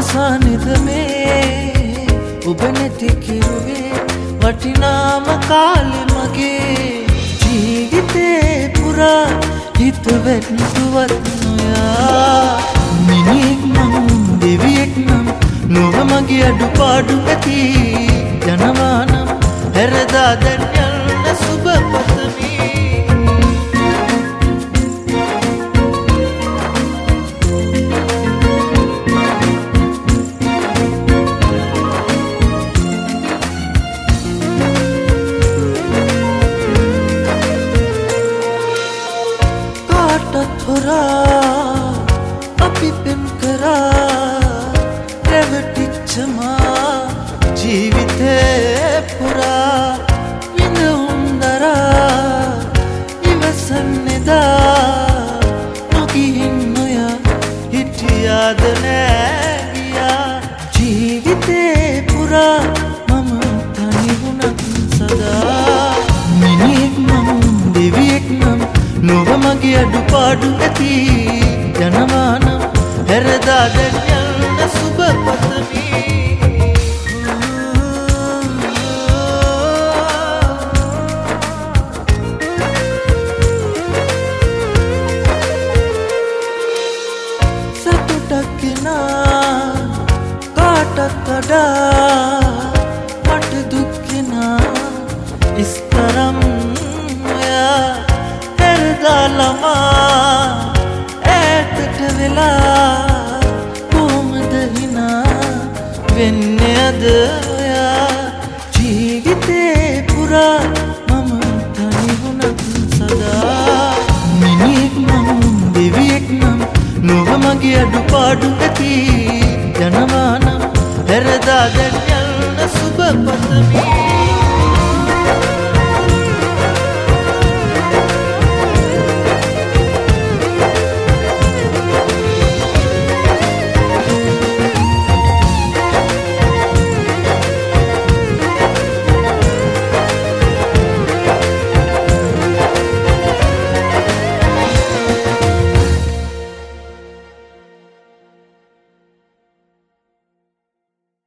අවසානෙද මේ ඔබ නැති කිරුවේ වටිනාම කාලෙ මගේ ජීවිතේ පුරා හිතවැටුවත් නොයා මිනිහෙක් නම් දෙවියෙක් නම් නොව මගේ අඩුපාඩු ඇති යනවා නම් හැරදා දැන් යන්න සුබ පතමි අපි පෙම් කරා රැවටිච්චමා ජීවිතේ පුරා විඳුම් දරා ඉවසන්නේදා නොගිහින් නොයා හිටියාද නෑ ගියා ජීවිතේ පුරා මම තනි වුණත් සදා මිනිහෙක් නම් දෙවියෙක් නම් නොව මගේ අඩුපාඩු ඇති යනවා නම් හැරදා දැන් යන්න සුබ පතමි සතුටක් ගෙනා කාටත් වඩා මට දුක් ගෙනා ඉස්තරම් ඔයා හැරදා ළමා ඈතට වෙලා කොහොමද හිනා වෙන්නේ අද ඔයා ජීවිතේ පුරා මම තනි වුණත් සදා මිනිහෙක් නම් දෙවියෙක් නම් නොව මගේ අඩුපාඩු ඇති යනවා නම් හැරදා දැන් යන්න සුබ පතමි